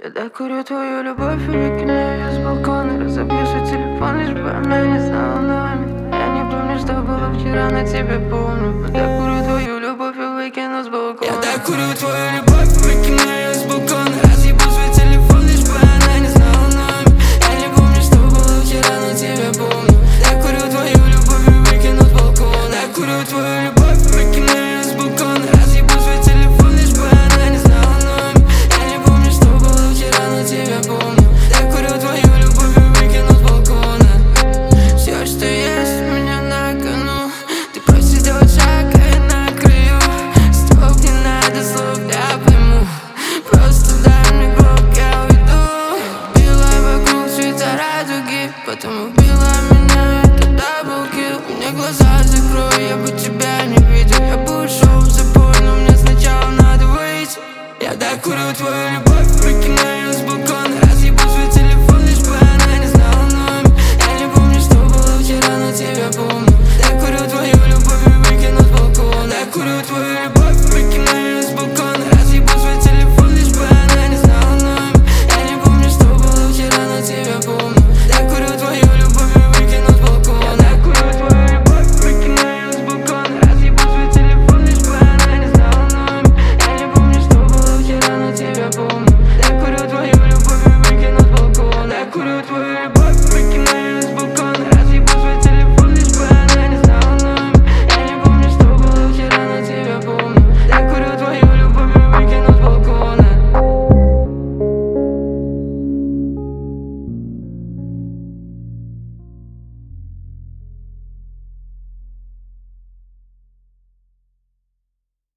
Я докурю твою любовь и выкину ее с балкона. Разобью свой телефон, лишь бы она не знала номер. Я не помню, что было вчера, но тебя помню. Я докурю твою любовь и выкину с балкона. Я докурю твою любовь.